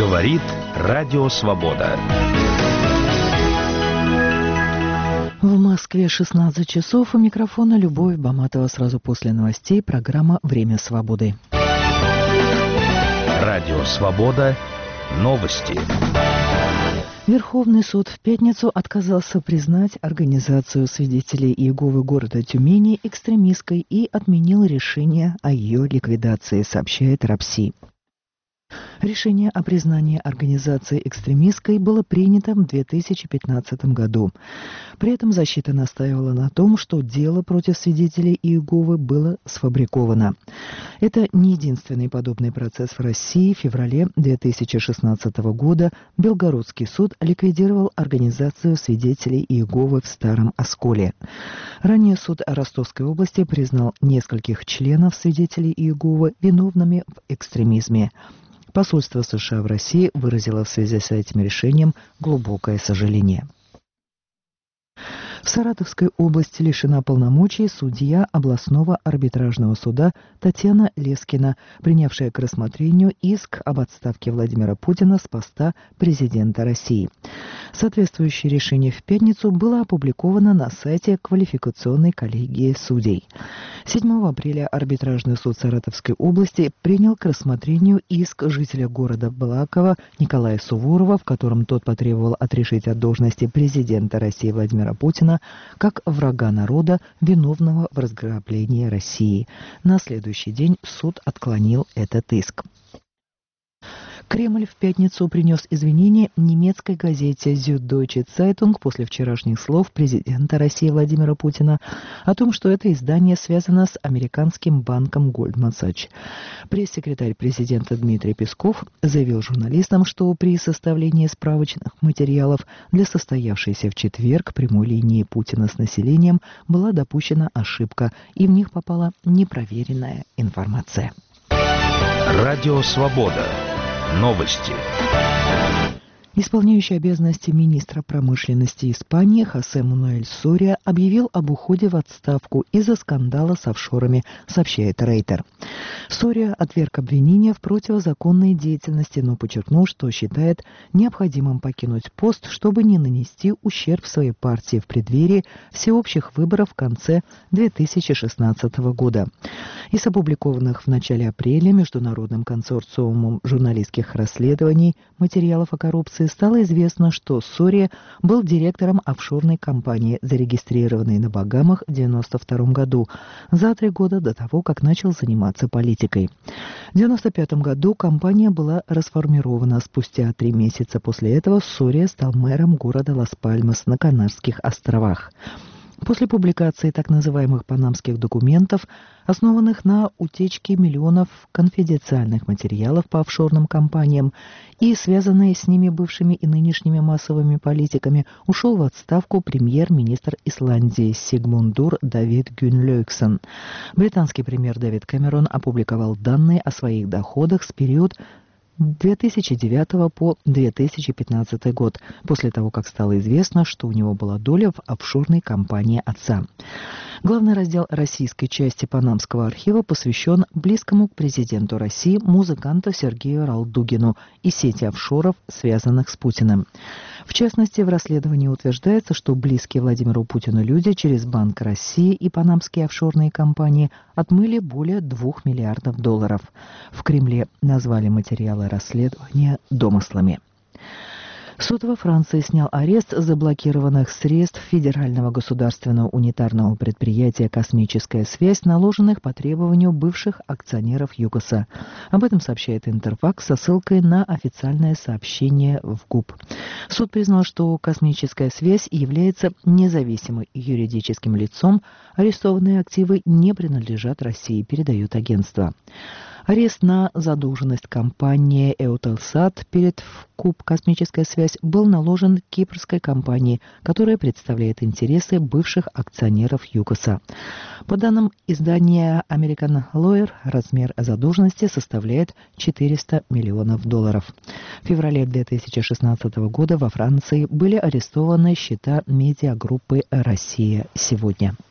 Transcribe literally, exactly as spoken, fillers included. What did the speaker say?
Говорит Радио Свобода. В Москве шестнадцать часов. У микрофона Любовь Баматова. Сразу после новостей программа «Время свободы». Радио Свобода. Новости. Верховный суд в пятницу отказался признать организацию свидетелей Иеговы города Тюмени экстремистской и отменил решение о ее ликвидации, сообщает РАПСИ. Решение о признании организации экстремистской было принято в две тысячи пятнадцатом году. При этом защита настаивала на том, что дело против свидетелей Иеговы было сфабриковано. Это не единственный подобный процесс в России. В феврале две тысячи шестнадцатого года Белгородский суд ликвидировал организацию свидетелей Иеговы в Старом Осколе. Ранее суд Ростовской области признал нескольких членов свидетелей Иеговы виновными в экстремизме. Посольство США в России выразило в связи с этим решением глубокое сожаление. В Саратовской области лишена полномочий судья областного арбитражного суда Татьяна Лескина, принявшая к рассмотрению иск об отставке Владимира Путина с поста президента России. Соответствующее решение в пятницу было опубликовано на сайте квалификационной коллегии судей. седьмого апреля арбитражный суд Саратовской области принял к рассмотрению иск жителя города Балаково Николая Суворова, в котором тот потребовал отрешить от должности президента России Владимира Путина как врага народа, виновного в разграблении России. На следующий день суд отклонил этот иск. Кремль в пятницу принес извинения немецкой газете «Süddeutsche Zeitung» после вчерашних слов президента России Владимира Путина о том, что это издание связано с американским банком Goldman Sachs. Пресс-секретарь президента Дмитрий Песков заявил журналистам, что при составлении справочных материалов для состоявшейся в четверг прямой линии Путина с населением была допущена ошибка, и в них попала непроверенная информация. Радио Свобода. Новости. Исполняющий обязанности министра промышленности Испании Хосе Мануэль Сория объявил об уходе в отставку из-за скандала с офшорами, сообщает Рейтер. Сория отверг обвинения в противозаконной деятельности, но подчеркнул, что считает необходимым покинуть пост, чтобы не нанести ущерб своей партии в преддверии всеобщих выборов в конце две тысячи шестнадцатого года. Из опубликованных в начале апреля Международным консорциумом журналистских расследований материалов о коррупции стало известно, что Сория был директором офшорной компании, зарегистрированной на Багамах в девяносто втором году, за три года до того, как начал заниматься политикой. В девяносто пятом году компания была расформирована. Спустя три месяца после этого Сория стал мэром города Лас-Пальмас на Канарских островах. После публикации так называемых панамских документов, основанных на утечке миллионов конфиденциальных материалов по офшорным компаниям и связанные с ними бывшими и нынешними массовыми политиками, ушел в отставку премьер-министр Исландии Сигмундур Давид Гюнлёксон. Британский премьер Дэвид Кэмерон опубликовал данные о своих доходах с периода две тысячи девятого по две тысячи пятнадцатый год, после того, как стало известно, что у него была доля в офшорной компании отца. Главный раздел российской части Панамского архива посвящен близкому к президенту России музыканту Сергею Ралдугину и сети офшоров, связанных с Путиным. В частности, в расследовании утверждается, что близкие Владимиру Путину люди через Банк России и панамские офшорные компании отмыли более двух миллиардов долларов. В Кремле назвали материалы расследования домыслами. Суд во Франции снял арест заблокированных средств Федерального государственного унитарного предприятия «Космическая связь», наложенных по требованию бывших акционеров ЮКОСа. Об этом сообщает Интерфакс со ссылкой на официальное сообщение в ГУП. Суд признал, что «Космическая связь» является независимым юридическим лицом, арестованные активы не принадлежат России, передает агентство. Арест на задолженность компании «Эутелсат» перед КУП «Космическая связь» был наложен кипрской компании, которая представляет интересы бывших акционеров ЮКОСа. По данным издания American Lawyer, размер задолженности составляет четыреста миллионов долларов. В феврале две тысячи шестнадцатого года во Франции были арестованы счета медиагруппы «Россия сегодня».